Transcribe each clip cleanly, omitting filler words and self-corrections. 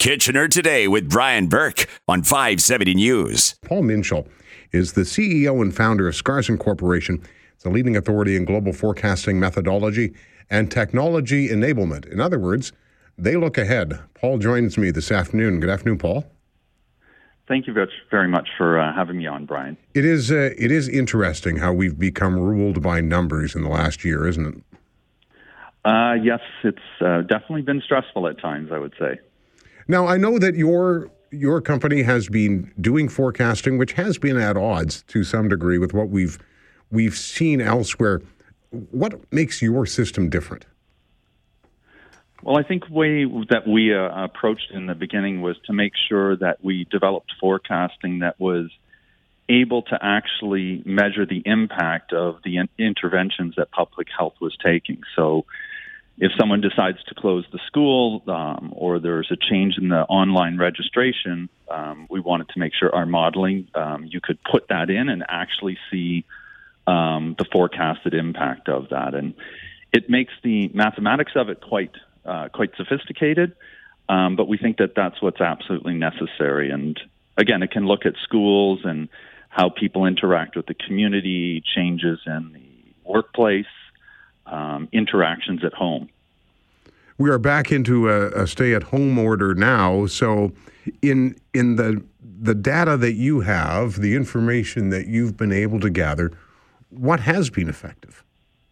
Kitchener Today with Brian Burke on 570 News. Paul Minshall is the CEO and founder of Skarzen Corporation. It's a leading authority in global forecasting methodology and technology enablement. In other words, they look ahead. Paul joins me this afternoon. Good afternoon, Paul. Thank you very much for having me on, Brian. It is interesting how we've become ruled by numbers in the last year, isn't it? Yes, it's definitely been stressful at times, I would say. Now, I know that your company has been doing forecasting, which has been at odds to some degree with what we've seen elsewhere. What makes your system different? Well, I think the way that we approached in the beginning was to make sure that we developed forecasting that was able to actually measure the impact of the interventions that public health was taking. So if someone decides to close the school or there's a change in the online registration, we wanted to make sure our modeling, you could put that in and actually see the forecasted impact of that. And it makes the mathematics of it quite sophisticated, but we think that that's what's absolutely necessary. And again, it can look at schools and how people interact with the community, changes in the workplace, interactions at home. We are back into a stay-at-home order now. So in the data that you have, the information that you've been able to gather, what has been effective?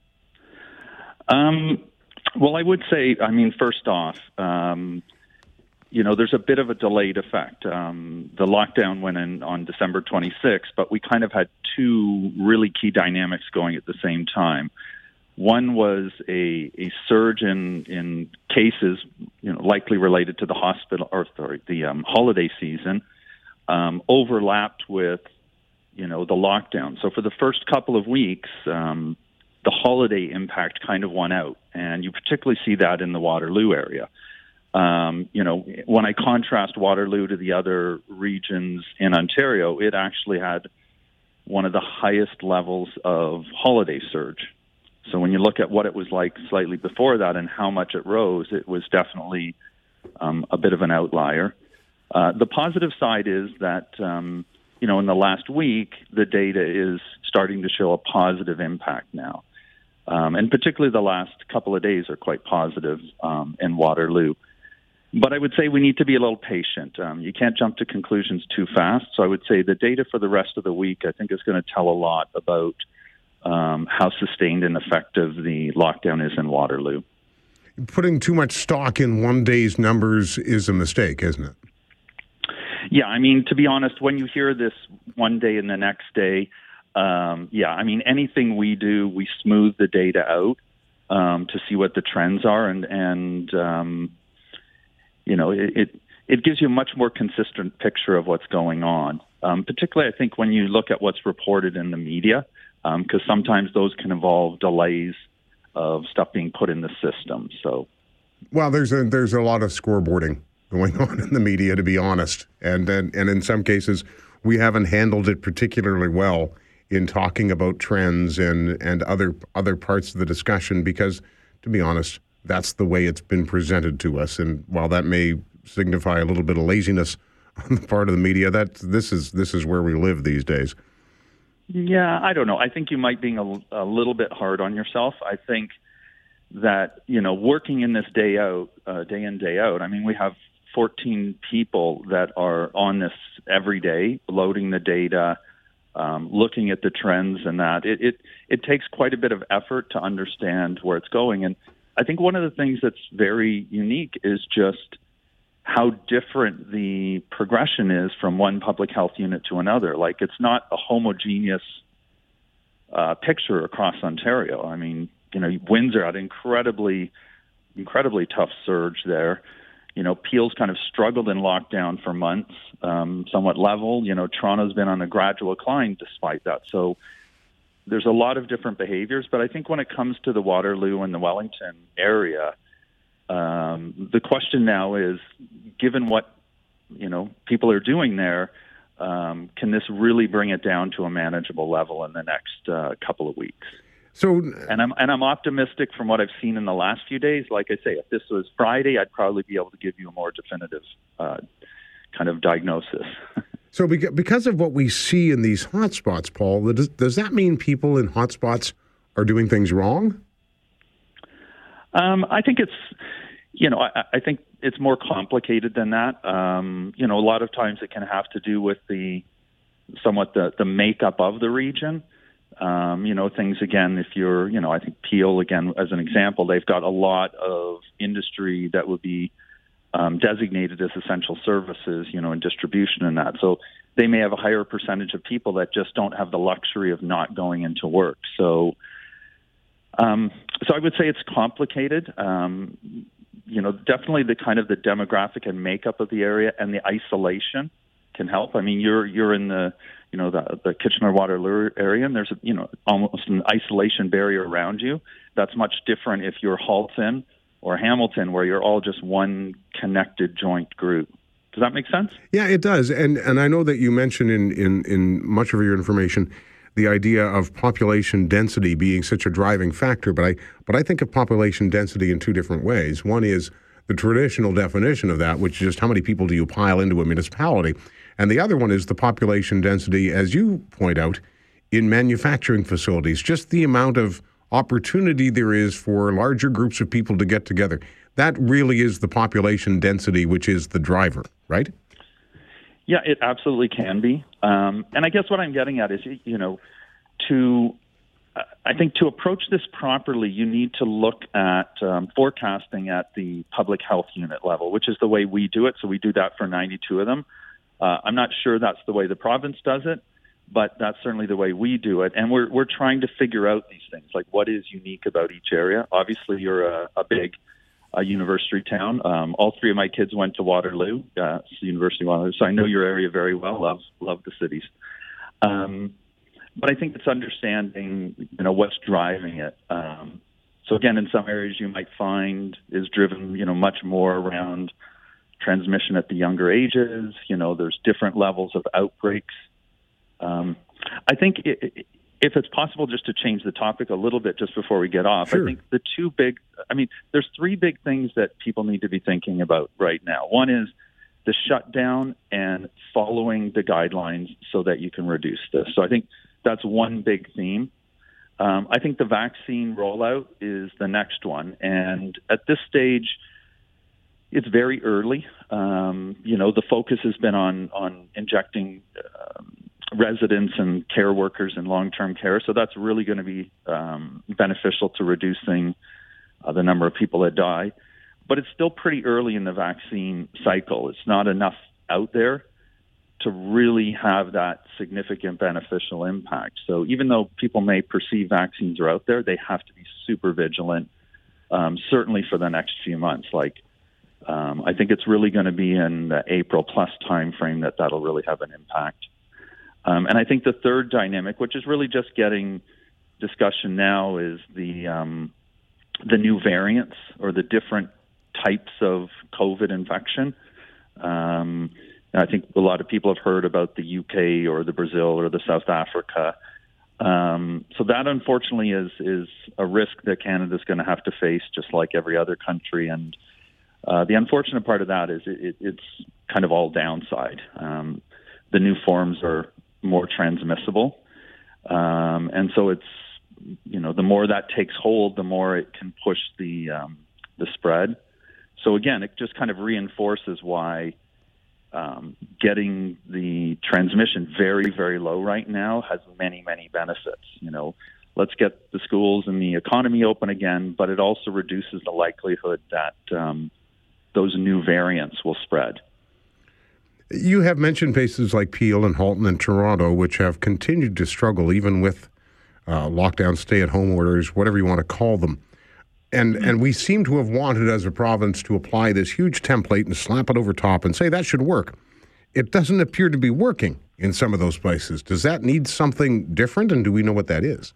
Well, I would say, first off, there's a bit of a delayed effect. The lockdown went in on December 26th, but we kind of had two really key dynamics going at the same time. One was a surge in cases, likely related to the holiday season, overlapped with, the lockdown. So for the first couple of weeks, the holiday impact kind of won out, and you particularly see that in the Waterloo area. When I contrast Waterloo to the other regions in Ontario, it actually had one of the highest levels of holiday surge. So when you look at what it was like slightly before that and how much it rose, it was definitely a bit of an outlier. The positive side is that, in the last week, the data is starting to show a positive impact now. And particularly the last couple of days are quite positive in Waterloo. But I would say we need to be a little patient. You can't jump to conclusions too fast. So I would say the data for the rest of the week, I think, is going to tell a lot about how sustained and effective the lockdown is in Waterloo. Putting too much stock in one day's numbers is a mistake, isn't it? Yeah, to be honest, when you hear this one day and the next day, anything we do, we smooth the data out to see what the trends are, and it gives you a much more consistent picture of what's going on. Particularly, I think, when you look at what's reported in the media, because sometimes those can involve delays of stuff being put in the system. So, well, there's a lot of scoreboarding going on in the media, to be honest, and in some cases, we haven't handled it particularly well in talking about trends and other parts of the discussion, because, to be honest, that's the way it's been presented to us. And while that may signify a little bit of laziness on the part of the media, this is where we live these days. Yeah, I don't know. I think you might be a little bit hard on yourself. I think that, working in this day in, day out, we have 14 people that are on this every day, loading the data, looking at the trends and that. It takes quite a bit of effort to understand where it's going. And I think one of the things that's very unique is just how different the progression is from one public health unit to another. Like, it's not a homogeneous picture across Ontario. Windsor had incredibly tough surge there. Peel's kind of struggled in lockdown for months, somewhat level. Toronto's been on a gradual climb despite that. So there's a lot of different behaviors. But I think when it comes to the Waterloo and the Wellington area, the question now is, given what people are doing there, can this really bring it down to a manageable level in the next couple of weeks? So, and I'm optimistic from what I've seen in the last few days. Like I say, if this was Friday, I'd probably be able to give you a more definitive diagnosis. So because of what we see in these hotspots, Paul, does that mean people in hotspots are doing things wrong? I think it's, I think it's more complicated than that. A lot of times it can have to do with the makeup of the region. Things, again, if you're, I think Peel, again, as an example, they've got a lot of industry that would be designated as essential services, in distribution and that. So they may have a higher percentage of people that just don't have the luxury of not going into work. So I would say it's complicated. Definitely the kind of the demographic and makeup of the area and the isolation can help. I mean, you're in the Kitchener-Waterloo area, and there's almost an isolation barrier around you. That's much different if you're Halton or Hamilton, where you're all just one connected joint group. Does that make sense? Yeah, it does. And I know that you mentioned in much of your information the idea of population density being such a driving factor, but I think of population density in two different ways. One is the traditional definition of that, which is just how many people do you pile into a municipality, and the other one is the population density, as you point out, in manufacturing facilities, just the amount of opportunity there is for larger groups of people to get together. That really is the population density, which is the driver, right? Yeah, it absolutely can be. And I guess what I'm getting at is, I think to approach this properly, you need to look at forecasting at the public health unit level, which is the way we do it. So we do that for 92 of them. I'm not sure that's the way the province does it, but that's certainly the way we do it. And we're trying to figure out these things, like what is unique about each area. Obviously, you're a big university town. All three of my kids went to Waterloo, University of Waterloo, so I know your area very well. Love the cities. But I think it's understanding, what's driving it. So again, in some areas you might find is driven, much more around transmission at the younger ages. There's different levels of outbreaks. I think if it's possible just to change the topic a little bit just before we get off, sure. I think there's three big things that people need to be thinking about right now. One is the shutdown and following the guidelines so that you can reduce this. So I think that's one big theme. I think the vaccine rollout is the next one. And at this stage, it's very early. The focus has been on injecting residents and care workers in long-term care. So that's really going to be beneficial to reducing the number of people that die. But it's still pretty early in the vaccine cycle. It's not enough out there to really have that significant beneficial impact. So even though people may perceive vaccines are out there, they have to be super vigilant, certainly for the next few months. I think it's really going to be in the April plus timeframe that'll really have an impact. And I think the third dynamic, which is really just getting discussion now, is the new variants or the different types of COVID infection. I think a lot of people have heard about the UK or the Brazil or the South Africa. So that, unfortunately, is a risk that Canada's going to have to face, just like every other country. And the unfortunate part of that is it's kind of all downside. The new forms are more transmissible. And so it's, the more that takes hold, the more it can push the spread. So again, it just kind of reinforces why getting the transmission very, very low right now has many, many benefits. Let's get the schools and the economy open again, but it also reduces the likelihood that those new variants will spread. You have mentioned places like Peel and Halton and Toronto, which have continued to struggle even with lockdown, stay-at-home orders, whatever you want to call them. And we seem to have wanted as a province to apply this huge template and slap it over top and say that should work. It doesn't appear to be working in some of those places. Does that need something different, and do we know what that is?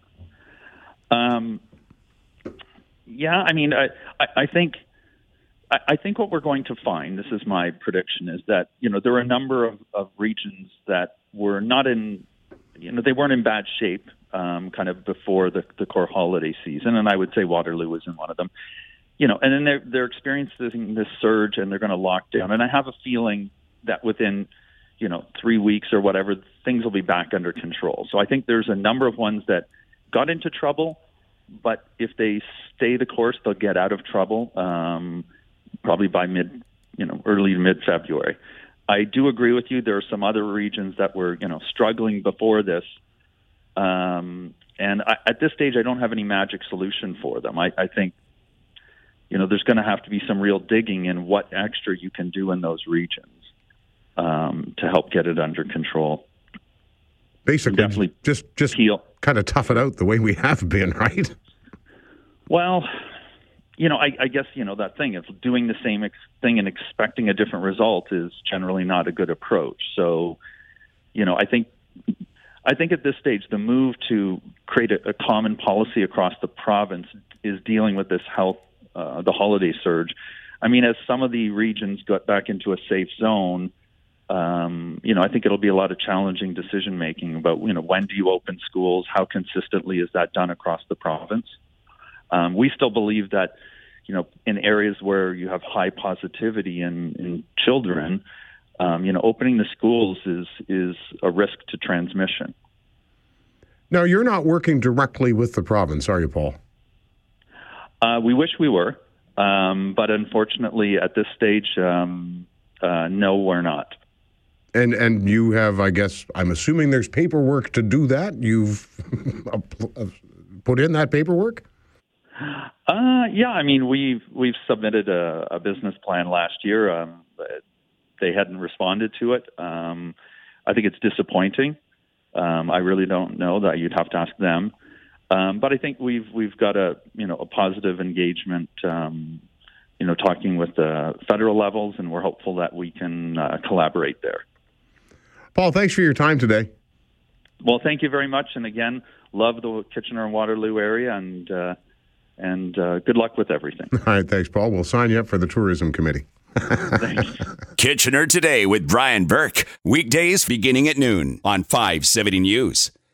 I think what we're going to find, this is my prediction, is that, there are a number of regions that were not in, they weren't in bad shape kind of before the core holiday season. And I would say Waterloo was in one of them, and then they're experiencing this surge and they're going to lock down. And I have a feeling that within 3 weeks or whatever, things will be back under control. So I think there's a number of ones that got into trouble, but if they stay the course, they'll get out of trouble probably by early to mid-February. I do agree with you. There are some other regions that were struggling before this, and at this stage, I don't have any magic solution for them. I think there's going to have to be some real digging in what extra you can do in those regions to help get it under control. Basically, definitely just kind of tough it out the way we have been, right? Well, I guess, that thing of doing the same thing and expecting a different result is generally not a good approach. So, I think at this stage, the move to create a common policy across the province is dealing with this the holiday surge. I mean, as some of the regions got back into a safe zone, I think it'll be a lot of challenging decision making about, when do you open schools? How consistently is that done across the province? We still believe that, in areas where you have high positivity in children, opening the schools is a risk to transmission. Now, you're not working directly with the province, are you, Paul? We wish we were, but unfortunately at this stage, no, we're not. And you have, I guess, I'm assuming there's paperwork to do that. You've put in that paperwork? Yeah, I mean, we've submitted a business plan last year. They hadn't responded to it. I think it's disappointing. I really don't know. That you'd have to ask them. But I think we've got a positive engagement, talking with the federal levels, and we're hopeful that we can collaborate there. Paul, thanks for your time today. Well, thank you very much. And again, love the Kitchener and Waterloo area, and good luck with everything. All right, thanks, Paul. We'll sign you up for the tourism committee. Thanks. Kitchener Today with Brian Burke. Weekdays beginning at noon on 570 News.